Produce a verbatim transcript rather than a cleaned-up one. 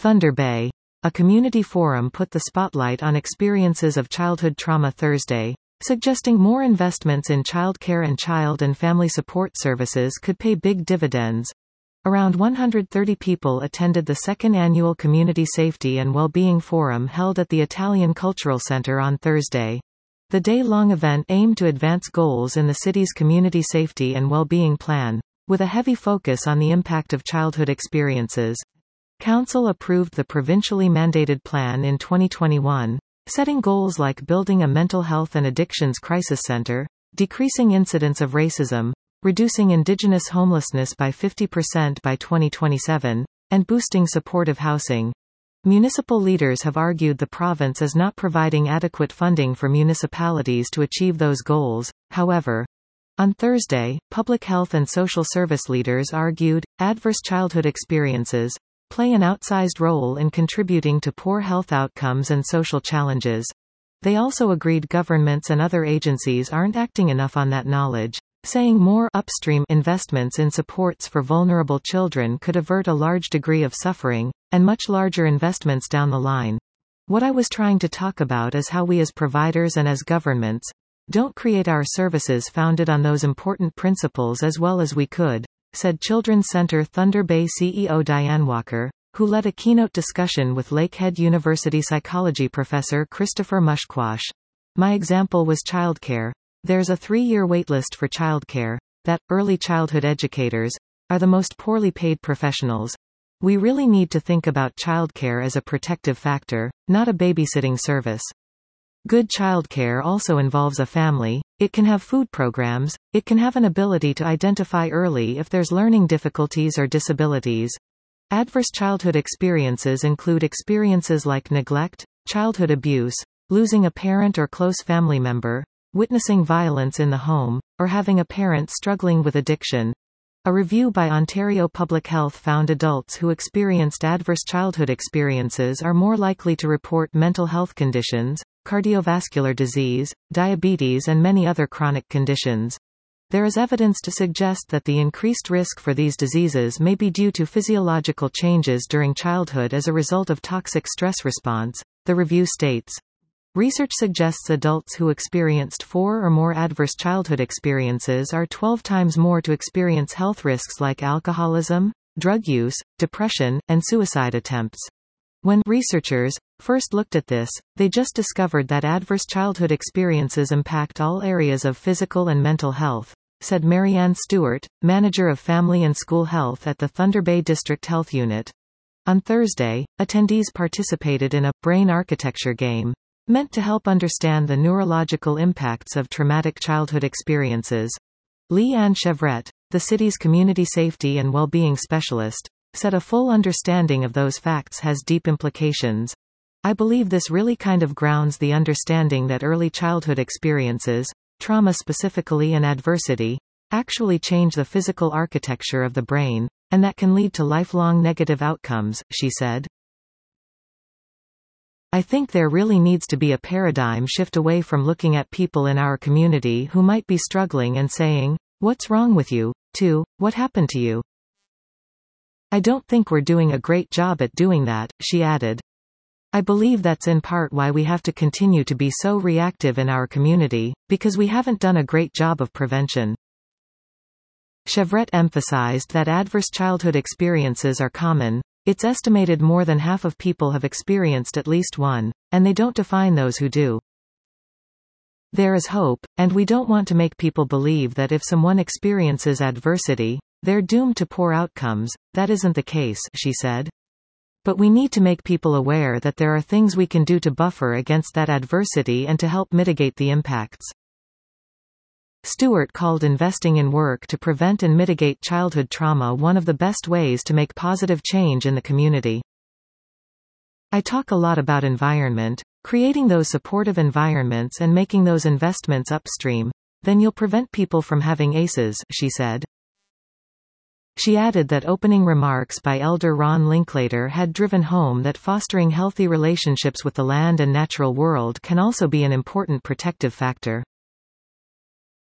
Thunder Bay. A community forum put the spotlight on experiences of childhood trauma Thursday, suggesting more investments in childcare and child and family support services could pay big dividends. Around one hundred thirty people attended the second annual Community Safety and Wellbeing Forum held at the Italian Cultural Center on Thursday. The day-long event aimed to advance goals in the city's Community Safety and Wellbeing Plan, with a heavy focus on the impact of childhood experiences. Council approved the provincially mandated plan in twenty twenty-one, setting goals like building a mental health and addictions crisis center, decreasing incidence of racism, reducing Indigenous homelessness by fifty percent by twenty twenty-seven, and boosting supportive housing. Municipal leaders have argued the province is not providing adequate funding for municipalities to achieve those goals. However, on Thursday, public health and social service leaders argued, adverse childhood experiences play an outsized role in contributing to poor health outcomes and social challenges. They also agreed governments and other agencies aren't acting enough on that knowledge, saying more upstream investments in supports for vulnerable children could avert a large degree of suffering, and much larger investments down the line. What I was trying to talk about is how we as providers and as governments don't create our services founded on those important principles as well as we could, said Children's Center Thunder Bay C E O Diane Walker, who led a keynote discussion with Lakehead University psychology professor Christopher Mushquash. My example was childcare. There's a three-year waitlist for childcare. That, early childhood educators, are the most poorly paid professionals. We really need to think about childcare as a protective factor, not a babysitting service. Good childcare also involves a family. It can have food programs. It can have an ability to identify early if there's learning difficulties or disabilities. Adverse childhood experiences include experiences like neglect, childhood abuse, losing a parent or close family member, witnessing violence in the home, or having a parent struggling with addiction. A review by Ontario Public Health found adults who experienced adverse childhood experiences are more likely to report mental health conditions, cardiovascular disease, diabetes and many other chronic conditions. There is evidence to suggest that the increased risk for these diseases may be due to physiological changes during childhood as a result of toxic stress response, the review states. Research suggests adults who experienced four or more adverse childhood experiences are twelve times more to experience health risks like alcoholism, drug use, depression, and suicide attempts. When researchers first looked at this, they just discovered that adverse childhood experiences impact all areas of physical and mental health, said Marianne Stewart, manager of family and school health at the Thunder Bay District Health Unit. On Thursday, attendees participated in a brain architecture game meant to help understand the neurological impacts of traumatic childhood experiences. Lee Ann Chevret, the city's community safety and well-being specialist, said a full understanding of those facts has deep implications. I believe this really kind of grounds the understanding that early childhood experiences, trauma specifically and adversity, actually change the physical architecture of the brain, and that can lead to lifelong negative outcomes, she said. I think there really needs to be a paradigm shift away from looking at people in our community who might be struggling and saying, "What's wrong with you?" to, "What happened to you?" I don't think we're doing a great job at doing that, she added. I believe that's in part why we have to continue to be so reactive in our community, because we haven't done a great job of prevention. Chevret emphasized that adverse childhood experiences are common. It's estimated more than half of people have experienced at least one, and they don't define those who do. There is hope, and we don't want to make people believe that if someone experiences adversity, they're doomed to poor outcomes. That isn't the case, she said. But we need to make people aware that there are things we can do to buffer against that adversity and to help mitigate the impacts. Stewart called investing in work to prevent and mitigate childhood trauma one of the best ways to make positive change in the community. I talk a lot about environment, creating those supportive environments and making those investments upstream. Then you'll prevent people from having A C Es, she said. She added that opening remarks by Elder Ron Linklater had driven home that fostering healthy relationships with the land and natural world can also be an important protective factor.